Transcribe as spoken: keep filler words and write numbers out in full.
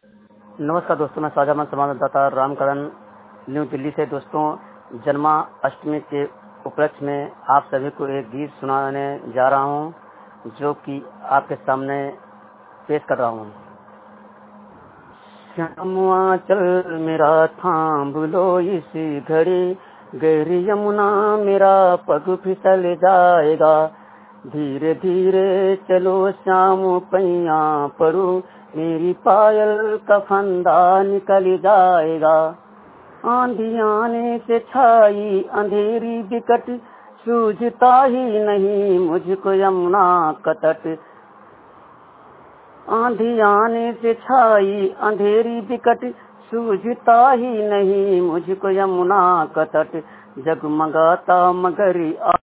नमस्कार दोस्तों, मैं साझामन संवाददाता रामकरण न्यू दिल्ली से। दोस्तों, जन्माष्टमी के उपलक्ष्य में आप सभी को एक गीत सुनाने जा रहा हूं, जो कि आपके सामने पेश कर रहा हूं। श्यामा चल मेरा थाम लो इसी घड़ी, गहरी यमुना मेरा पग फिसल जाएगा। धीरे धीरे चलो श्याम पैया परू, मेरी पायल का फंदा निकल जाएगा। आंधी आने से छाई अंधेरी बिकट, सूझता ही नहीं मुझको यमुना का तट। आंधी आने से छाई अंधेरी बिकट, सूझता ही नहीं मुझको यमुना का तट। जगमगाता मगरी